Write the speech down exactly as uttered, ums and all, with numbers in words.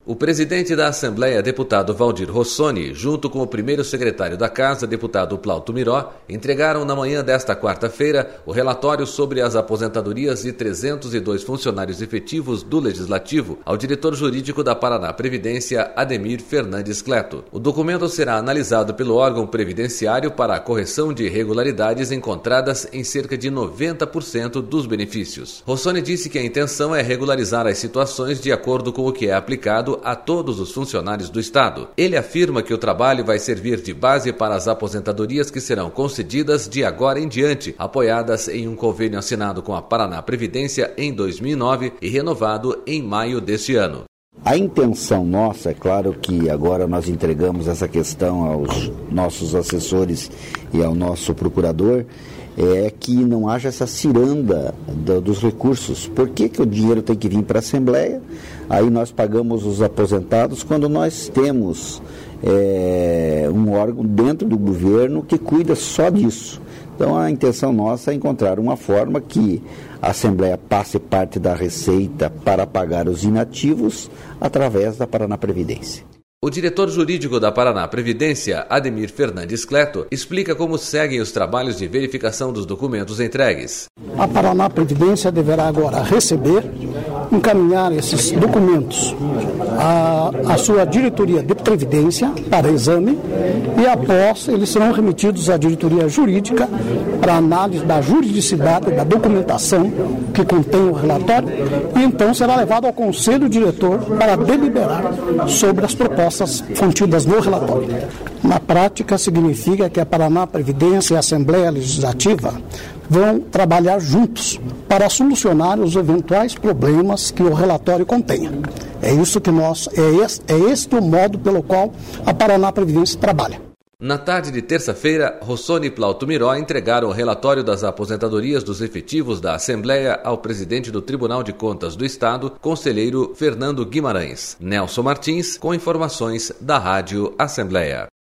O presidente da Assembleia, deputado Valdir Rossoni, junto com o primeiro secretário da Casa, deputado Plauto Miró, entregaram na manhã desta quarta-feira o relatório sobre as aposentadorias de trezentos e dois funcionários efetivos do Legislativo ao diretor jurídico da Paraná Previdência, Ademir Fernandes Cleto. O documento será analisado pelo órgão previdenciário para a correção de irregularidades encontradas em cerca de noventa por cento dos benefícios. Rossoni disse que a intenção é regularizar as situações de acordo com o que é aplicado a todos os funcionários do Estado. Ele afirma que o trabalho vai servir de base para as aposentadorias que serão concedidas de agora em diante, apoiadas em um convênio assinado com a Paraná Previdência em dois mil e nove e renovado em maio deste ano. A intenção nossa, é claro que agora nós entregamos essa questão aos nossos assessores e ao nosso procurador, é que não haja essa ciranda do, dos recursos. Por que que o dinheiro tem que vir para a Assembleia? Aí nós pagamos os aposentados quando nós temos é, um órgão dentro do governo que cuida só disso. Então a intenção nossa é encontrar uma forma que a Assembleia passe parte da receita para pagar os inativos através da Paraná Previdência. O diretor jurídico da Paraná Previdência, Ademir Fernandes Cleto, explica como seguem os trabalhos de verificação dos documentos entregues. A Paraná Previdência deverá agora receber, encaminhar esses documentos à, à sua diretoria de Previdência para exame e após eles serão remetidos à diretoria jurídica para análise da juridicidade da documentação que contém o relatório e então será levado ao Conselho Diretor para deliberar sobre as propostas contidas no relatório. Na prática, significa que a Paraná Previdência e a Assembleia Legislativa vão trabalhar juntos para solucionar os eventuais problemas que o relatório contenha. É isso que nós, é este, é este o modo pelo qual a Paraná Previdência trabalha. Na tarde de terça-feira, Rossoni e Plauto Miró entregaram o relatório das aposentadorias dos efetivos da Assembleia ao presidente do Tribunal de Contas do Estado, conselheiro Fernando Guimarães. Nelson Martins, com informações da Rádio Assembleia.